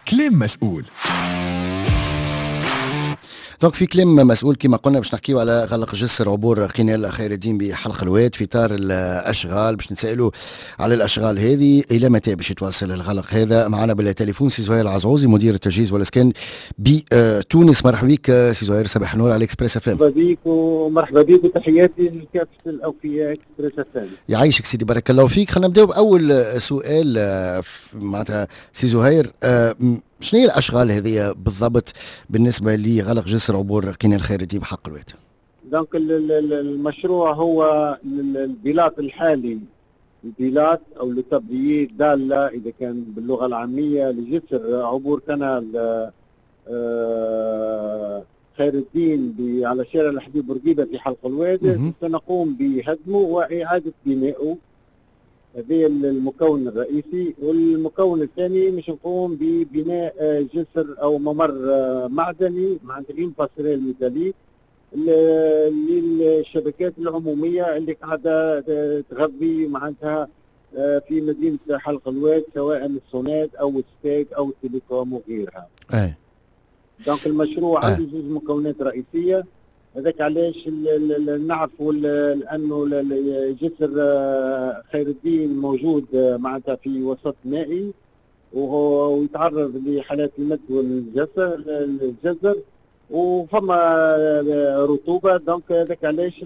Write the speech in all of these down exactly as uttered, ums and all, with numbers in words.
كلام مسؤول. دونك في كلام مسؤول كما قلنا باش نحكيو على غلق جسر عبور قنال خير الدين بحلق الواد في اطار الاشغال، باش نسالوا على الاشغال هذه الى متى باش يتواصل الغلق هذا. معنا بالتليفون سي زهير العزعوزي مدير التجهيز والاسكان بتونس. مرحبا بك سي زهير، صباح النور على اكسبريس اف ام. مرحبا بك ومرحبا بك وتحياتي لكافه الاوفياء اكسبريس اف ام. يعيشك سيدي، بارك الله فيك. خلينا نبداو باول سؤال معناتها سي زهير، شنو هي الاشغال هذه بالضبط بالنسبه لغلق جسر عبور قنال خير الدين بحق الواد؟ دونك المشروع هو البلاط الحالي، البلاط او لتبييض داله اذا كان باللغه العاميه لجسر عبور قنال خير الدين على شارع الحبيب بورقيبه في حلق الواد. سنقوم بهدمه واعاده بنائه، هذا المكون الرئيسي. والمكون الثاني مش نقوم ببناء جسر او ممر معدني معناتها اون باسريل ميتاليك للشبكات العموميه اللي قاعده تغذي معناتها في مدينه حلق الواد، سواء السونات او الستيك او التليكوم وغيرها. اي دونك المشروع عنده زوج مكونات رئيسيه، هذاك علاش نعرفوا لانه جسر خير الدين موجود معناتها في وسط مائي ويتعرض لحالات المد والجزر الجزر وفما رطوبه. دونك هذاك علاش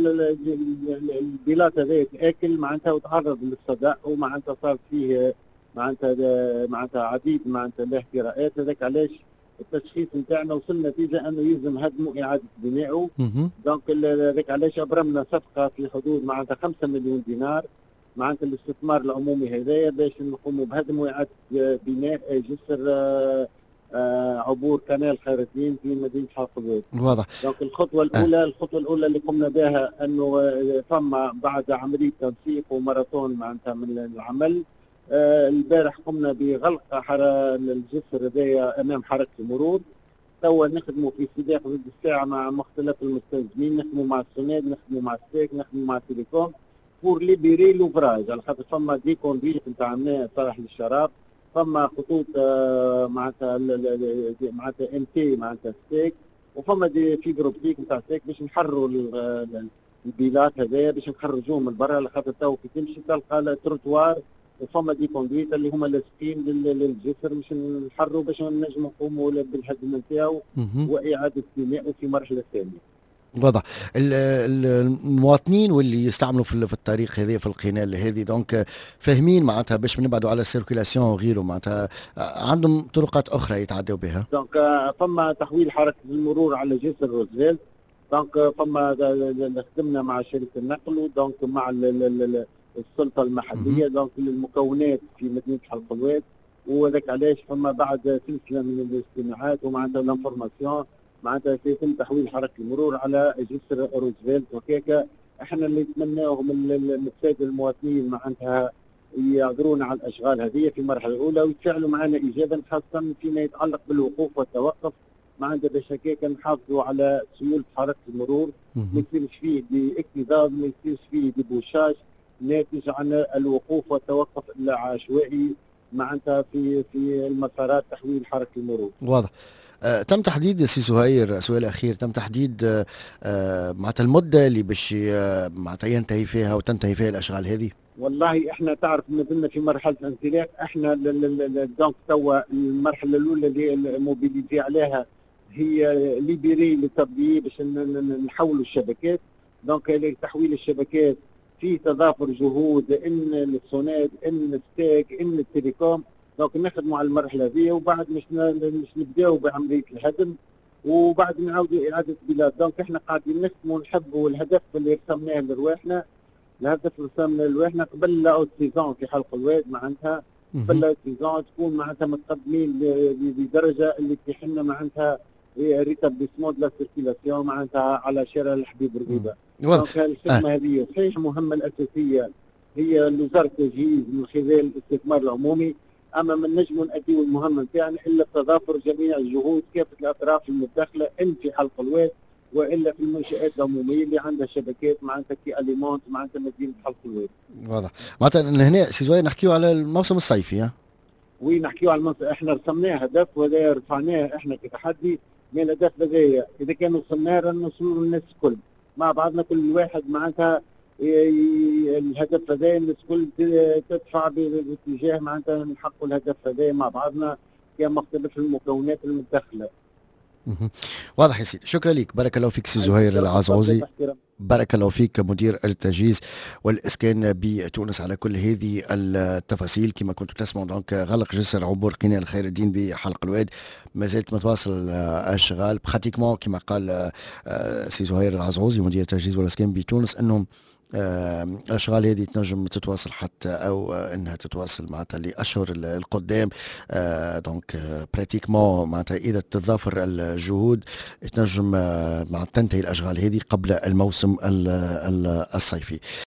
البلاط هذا يتاكل معناتها وتعرض للصدأ ومعناتها صار فيه معناتها معناتها عديد معناتها الاحتراقات. هذاك علاش التشخيص نتاعنا وصل نتيجه انه يلزم هدمه اعاده بنائه. دونك هذاك علاش ابرمنا صفقه في حدود معناتها خمسة مليون دينار معناتها الاستثمار العمومي هذايا باش نقوموا بهدم واعاده بناء جسر آآ آآ عبور قنال خير الدين في مدينه حلق الواد. واضح. دونك الخطوه الاولى آه. الخطوه الاولى اللي قمنا بها انه ثم بعد عمليه تنسيق وماراثون معناتها من العمل. آه البارح قمنا بغلق الجسر هذايا امام حركه المرور. توا نخدموا في سباق ضد الساعه مع مختلف المستلزمين، نخدموا مع السوناد، نخدموا مع الستيك، نخدموا مع التليكوم بور ليبيري لوفراج، على خاطر فما دي كوندويت نتاع ماء صالح للشراب، فما خطوط آه معناتها معناتها ام تي معناتها ستيك، وفما دي فيبر اوبتيك نتاع ستيك باش نحرروا البيلات هذايا باش نخرجوهم من برا، على خاطر تو كي تمشي تلقى التروتوار وفما دي كوندويت اللي هما لاصقين للجسر باش نحروا باش نجموا نقوموا بالهدم نتاعو واعاده بنائه في مرحله ثانيه. واضح. المواطنين واللي يستعملوا في الطريق هذه في القنال هذه دونك فاهمين معناتها باش نبعدوا على السيركيلاسيون وغيره، معناتها عندهم طرقات اخرى يتعدوا بها. دونك فما تحويل حركه المرور على جسر روزفلت. دونك فما خدمنا مع شركه النقل دونك مع السلطه المحليه دونك المكونات في مدينه حلق الواد، وهذاك علاش فما بعد سلسله من الاستماعات ومعناتها الانفورماسيون معناتها سيتم تحويل حركه المرور على جسر روزفلت. وكيكا احنا اللي نتمناوه من الساده المواطنين معناتها يعذرونا على الاشغال هذه في المرحله الاولى ويتفاعلوا معنا ايجابا، خاصه فيما يتعلق بالوقوف والتوقف معناتها باش هكاكا نحافظوا على سيوله حركه المرور، ما يصيرش فيه باكتظاظ، ما يصيرش فيه ديبوشاج ناتج عن الوقوف والتوقف العشوائي معناتها في في المسارات تحويل حركه المرور. واضح. آه، تم تحديد سي زهير، سؤال اخير، تم تحديد آه، آه، معناتها المده اللي باش آه، معناتها ينتهي فيها وتنتهي فيها الاشغال هذه؟ والله احنا تعرف ما زلنا في مرحله انطلاق. احنا دونك توا المرحله الاولى اللي موبيليزي عليها هي ليبيري للتبييض باش نحولوا الشبكات. دونك تحويل الشبكات في تضافر جهود ان السوناد ان الستيك ان التليكوم. دونك نخدموا على المرحله هذه وبعد مش مش نبداو بعمليه الهدم وبعد نعاودوا اعاده البلاد. دونك احنا قاعدين نخدموا ونحبوا الهدف اللي رسمناه لرواحنا، الهدف اللي رسمناه لرواحنا قبل لاوت سيزون في حلق الواد معناتها قبل لاوت سيزون تكون معناتها متقدمين لدرجه اللي تحنا معناتها ريتابليسمون دو لا سيركيلاسيون معناتها على شارع الحبيب بورقيبه. دونك الخدمه هذه صحيح المهمه الاساسيه هي وزاره التجهيز من خلال الاستثمار العمومي، اما من نجم نأديو المهمه نتاعنا الا بتضافر جميع الجهود كافه الاطراف المتداخله ان في حلق الواد والا في المنشات العموميه اللي عندها شبكات معناتها في اليمونت معناتها مدينه حلق الواد. واضح. معناتها هنا سي زهير نحكيو على الموسم الصيفي. ها ونحكيو على المنطقة. احنا رسمناه هدف وهذا رفعناه احنا كتحدي، من الهدف هذايا اذا كان وصلنا نوصلوا للناس الكل مع بعضنا، كل واحد معناتها الهدف هذا الناس الكل تدفع باتجاه معناتها نحققوا الهدف هذا مع بعضنا كمختلف المكونات المتدخله. واضح يا سيدي، شكرا لك، بارك الله فيك سي زهير العزعوزي، بارك الله فيك مدير التجهيز والاسكان بتونس على كل هذه التفاصيل. كما كنتم تسمعوا دونك غلق جسر عبور قنال خير الدين بحلق الواد ما زالت متواصل الاشغال براتيكمون كما قال سي زهير العزعوزي مدير التجهيز والاسكان بتونس، انه آه الاشغال هذه تنجم تتواصل حتى او آه انها تتواصل معناتها لاشهر القدام. آه دونك آه براتيكمون معناتها اذا تتضافر الجهود تنجم آه مع تنتهي الاشغال هذه قبل الموسم الصيفي.